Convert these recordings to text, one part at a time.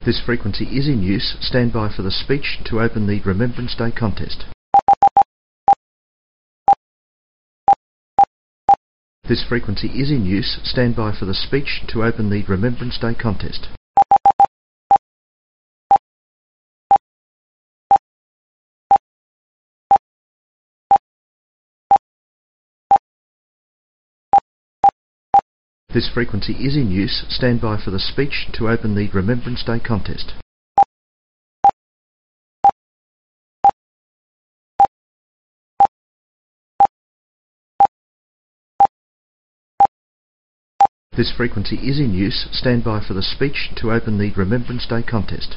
This frequency is in use. Stand by for the speech to open the Remembrance Day contest. This frequency is in use. Stand by for the speech to open the Remembrance Day contest. This frequency is in use. Stand by for the speech to open the Remembrance Day contest. This frequency is in use. Stand by for the speech to open the Remembrance Day contest.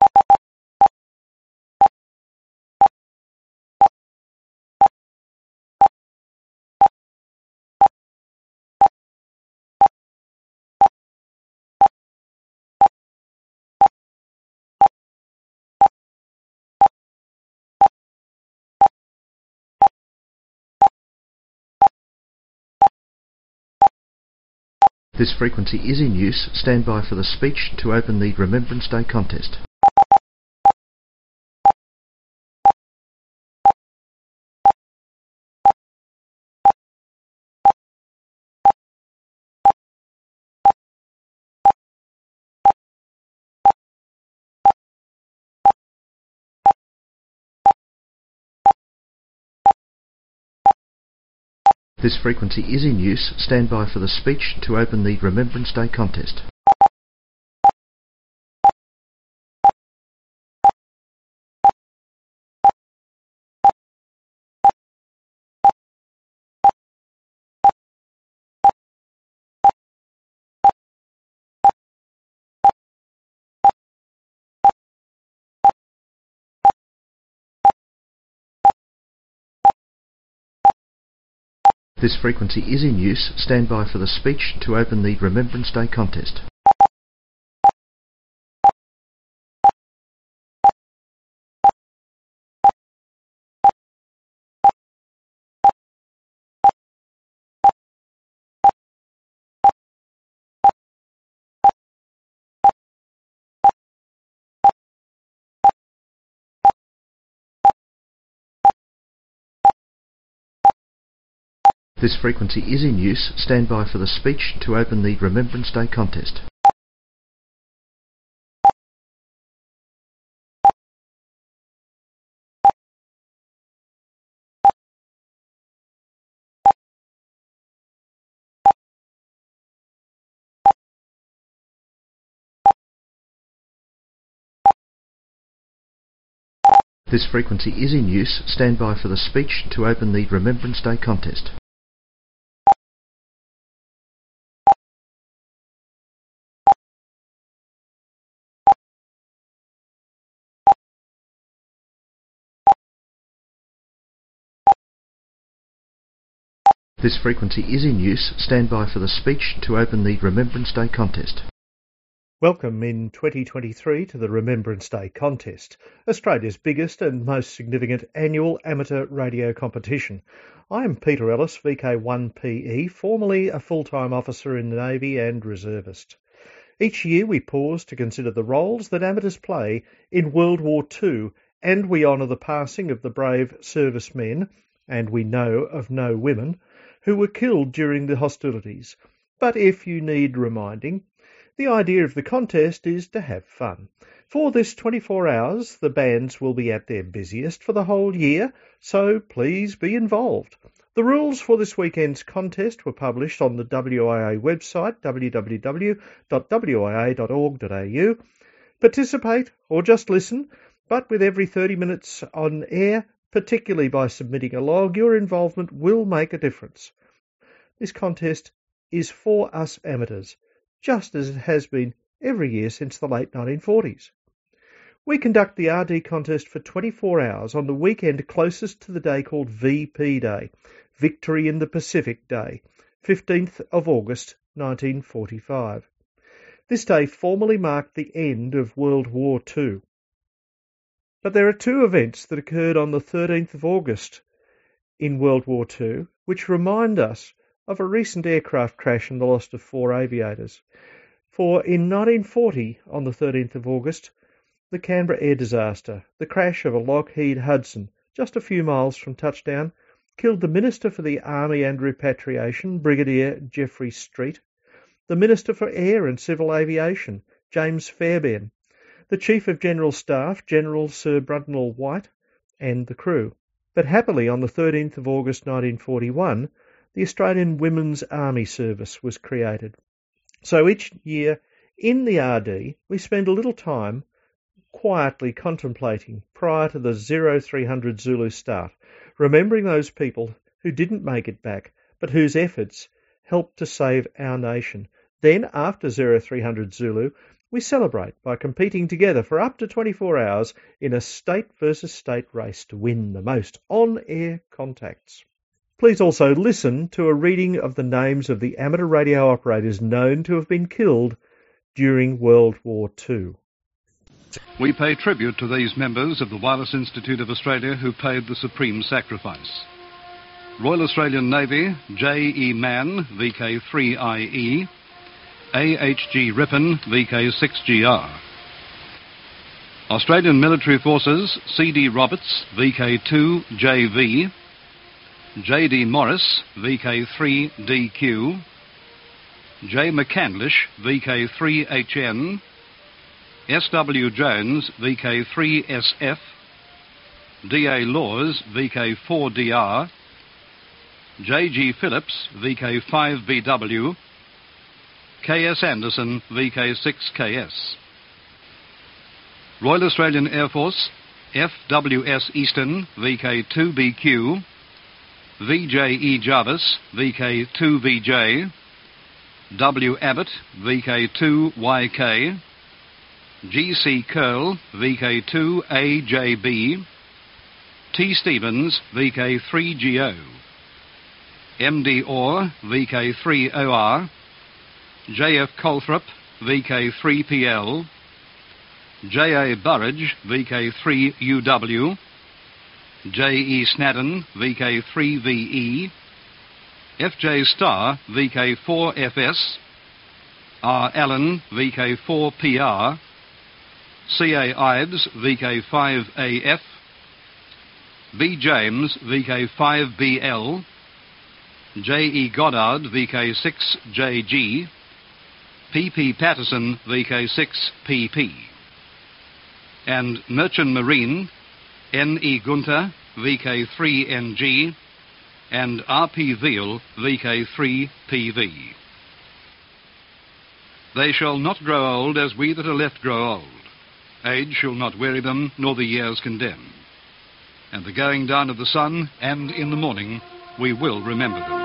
This frequency is in use. Stand by for the speech to open the Remembrance Day contest. This frequency is in use. Stand by for the speech to open the Remembrance Day contest. This frequency is in use. Stand by for the speech to open the Remembrance Day contest. This frequency is in use. Stand by for the speech to open the Remembrance Day contest. This frequency is in use. Stand by for the speech to open the Remembrance Day contest. This frequency is in use. Stand by for the speech to open the Remembrance Day contest. Welcome in 2023 to the Remembrance Day contest, Australia's biggest and most significant annual amateur radio competition. I am Peter Ellis, VK1PE, formerly a full-time officer in the Navy and reservist. Each year we pause to consider the roles that amateurs play in World War II, and we honour the passing of the brave servicemen, and we know of no women, who were killed during the hostilities. But if you need reminding, the idea of the contest is to have fun. For this 24 hours, the bands will be at their busiest for the whole year, so please be involved. The rules for this weekend's contest were published on the WIA website, www.wia.org.au. Participate or just listen, but with every 30 minutes on air, particularly by submitting a log, your involvement will make a difference. This contest is for us amateurs, just as it has been every year since the late 1940s. We conduct the RD contest for 24 hours on the weekend closest to the day called VP Day, Victory in the Pacific Day, 15th of August 1945. This day formally marked the end of World War II. But there are two events that occurred on the 13th of August in World War II which remind us of a recent aircraft crash and the loss of 4 aviators. For in 1940, on the 13th of August, the Canberra air disaster, the crash of a Lockheed Hudson, just a few miles from touchdown, killed the Minister for the Army and Repatriation, Brigadier Geoffrey Street, the Minister for Air and Civil Aviation, James Fairbairn, the Chief of General Staff, General Sir Brundnell White, and the crew. But happily, on the 13th of August 1941, the Australian Women's Army Service was created. So each year in the RD, we spend a little time quietly contemplating prior to the 0300 Zulu start, remembering those people who didn't make it back, but whose efforts helped to save our nation. Then, after 0300 Zulu, we celebrate by competing together for up to 24 hours in a state versus state race to win the most on-air contacts. Please also listen to a reading of the names of the amateur radio operators known to have been killed during World War II. We pay tribute to these members of the Wireless Institute of Australia who paid the supreme sacrifice. Royal Australian Navy, J.E. Mann, VK3IE, A.H.G. Ripon, VK6GR. Australian Military Forces, C.D. Roberts, VK2JV, J.D. Morris, VK3DQ, J. McCandlish, VK3HN, S.W. Jones, VK3SF, D.A. Laws, VK4DR, J.G. Phillips, VK5BW, K.S. Anderson, VK6KS. Royal Australian Air Force, F.W.S. Easton, VK2BQ, V.J.E. Jarvis, VK2VJ, W. Abbott, VK2YK, G.C. Curl, VK2AJB, T. Stevens, VK3GO, M.D. Orr, VK3OR, J.F. Colthrop, VK3PL, J.A. Burridge, VK3UW, J.E. Snadden, VK3VE, F.J. Starr, VK4FS, R. Allen, VK4PR, C.A. Ives, VK5AF, B. James, VK5BL, J.E. Goddard, VK6JG, P.P. Patterson, VK6PP, and Merchant Marine, N.E. Gunther, VK3NG, and R.P. Veal, VK3PV. They shall not grow old as we that are left grow old. Age shall not weary them, nor the years condemn. And the going down of the sun, and in the morning, we will remember them.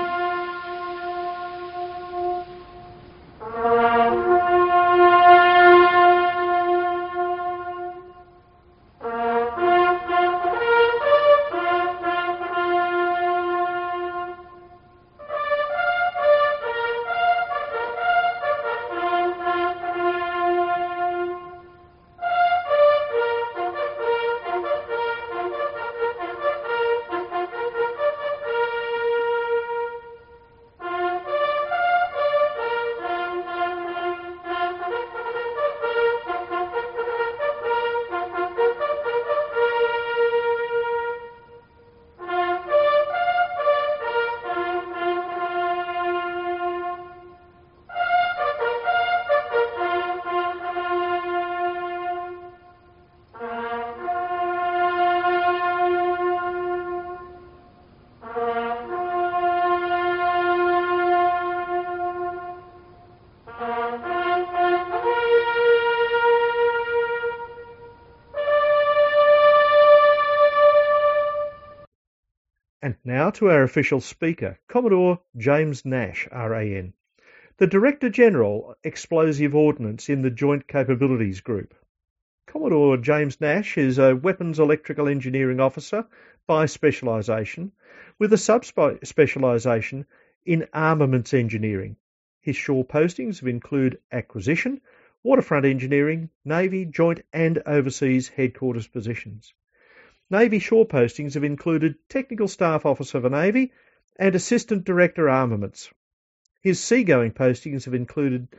And now to our official speaker, Commodore James Nash, RAN, the Director General, Explosive Ordnance in the Joint Capabilities Group. Commodore James Nash is a Weapons Electrical Engineering Officer by specialisation, with a sub-specialisation in armaments engineering. His shore postings have included acquisition, waterfront engineering, Navy, joint and overseas headquarters positions. Navy shore postings have included Technical Staff Officer for Navy and Assistant Director Armaments. His seagoing postings have included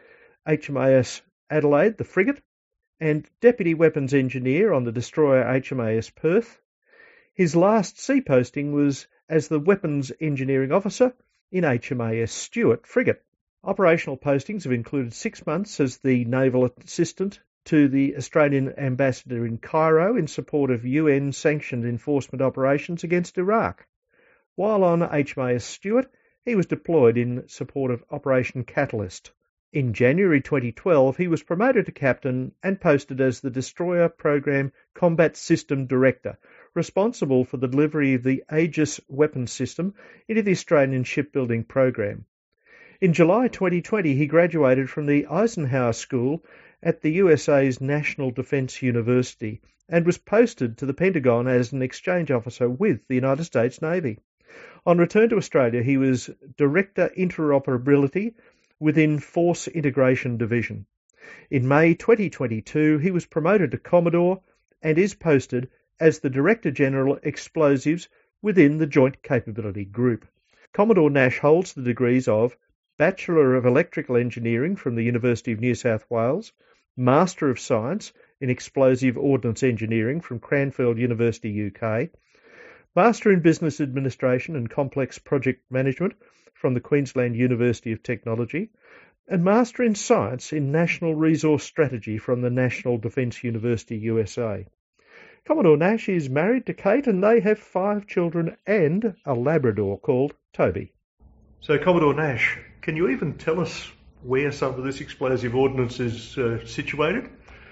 HMAS Adelaide, the frigate, and Deputy Weapons Engineer on the destroyer HMAS Perth. His last sea posting was as the Weapons Engineering Officer in HMAS Stuart frigate. Operational postings have included 6 months as the Naval Assistant to the Australian Ambassador in Cairo in support of UN-sanctioned enforcement operations against Iraq. While on HMAS Stuart, he was deployed in support of Operation Catalyst. In January 2012, he was promoted to captain and posted as the Destroyer Program Combat System Director, responsible for the delivery of the Aegis weapons system into the Australian shipbuilding program. In July 2020, he graduated from the Eisenhower School at the USA's National Defense University and was posted to the Pentagon as an exchange officer with the United States Navy. On return to Australia, he was Director Interoperability within Force Integration Division. In May 2022, he was promoted to Commodore and is posted as the Director General Explosives within the Joint Capability Group. Commodore Nash holds the degrees of Bachelor of Electrical Engineering from the University of New South Wales, Master of Science in Explosive Ordnance Engineering from Cranfield University, UK, Master in Business Administration and Complex Project Management from the Queensland University of Technology, and Master in Science in National Resource Strategy from the National Defence University, USA. Commodore Nash is married to Kate and they have 5 children and a Labrador called Toby. So, Commodore Nash, can you even tell us where some of this explosive ordnance is situated?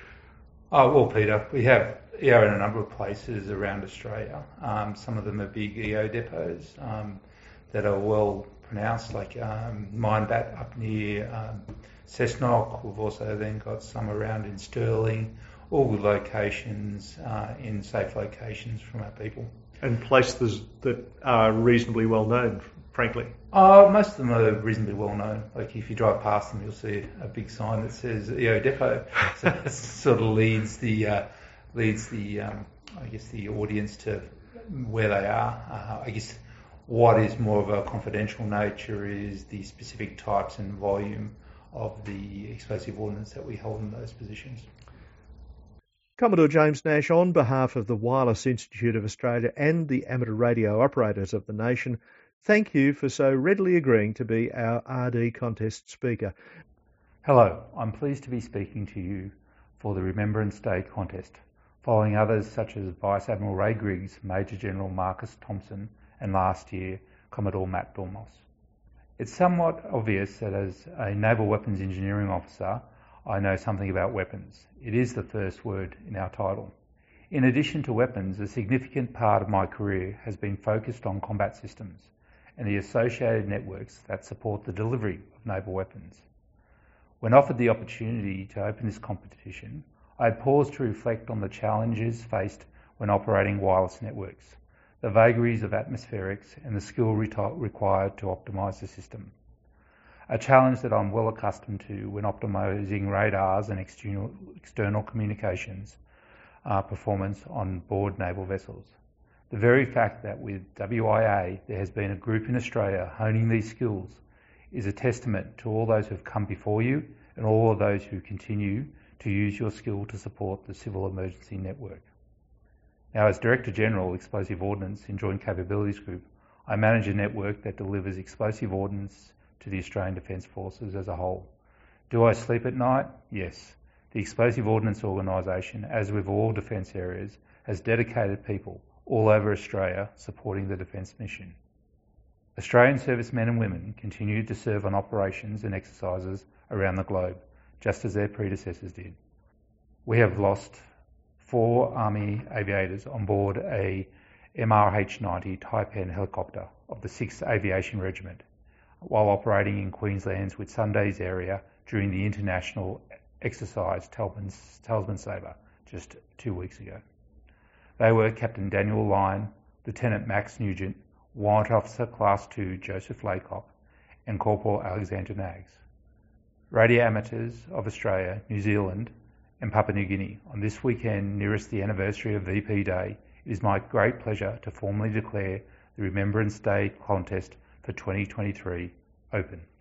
Oh, well, Peter, we have EO in a number of places around Australia. Some of them are big EO depots that are well pronounced, like Minebat up near Cessnock. We've also then got some around in Stirling, all good locations, in safe locations from our people. And places that are reasonably well known, frankly? Most of them are reasonably well known. Like if you drive past them, you'll see a big sign that says EO Depot. So that sort of leads the audience to where they are. I guess what is more of a confidential nature is the specific types and volume of the explosive ordnance that we hold in those positions. Commodore James Nash, on behalf of the Wireless Institute of Australia and the Amateur Radio Operators of the nation, thank you for so readily agreeing to be our RD contest speaker. Hello, I'm pleased to be speaking to you for the Remembrance Day contest, following others such as Vice Admiral Ray Griggs, Major General Marcus Thompson, and last year, Commodore Matt Dormos. It's somewhat obvious that as a Naval Weapons Engineering Officer, I know something about weapons. It is the first word in our title. In addition to weapons, a significant part of my career has been focused on combat systems and the associated networks that support the delivery of naval weapons. When offered the opportunity to open this competition, I had paused to reflect on the challenges faced when operating wireless networks, the vagaries of atmospherics and the skill required to optimise the system. A challenge that I'm well accustomed to when optimising radars and external communications performance on board naval vessels. The very fact that with WIA there has been a group in Australia honing these skills is a testament to all those who have come before you and all of those who continue to use your skill to support the Civil Emergency Network. Now, as Director General Explosive Ordnance in Joint Capabilities Group, I manage a network that delivers explosive ordnance to the Australian Defence Forces as a whole. Do I sleep at night? Yes. The Explosive Ordnance Organisation, as with all defence areas, has dedicated people all over Australia supporting the defence mission. Australian servicemen and women continue to serve on operations and exercises around the globe, just as their predecessors did. We have lost 4 Army aviators on board a MRH-90 Taipan helicopter of the 6th Aviation Regiment, while operating in Queensland's Whitsundays area during the international exercise Talisman Sabre just 2 weeks ago. They were Captain Daniel Lyon, Lieutenant Max Nugent, Warrant Officer Class 2 Joseph Laycock, and Corporal Alexander Nags. Radio amateurs of Australia, New Zealand and Papua New Guinea, on this weekend nearest the anniversary of VP Day, it is my great pleasure to formally declare the Remembrance Day contest for 2023 open.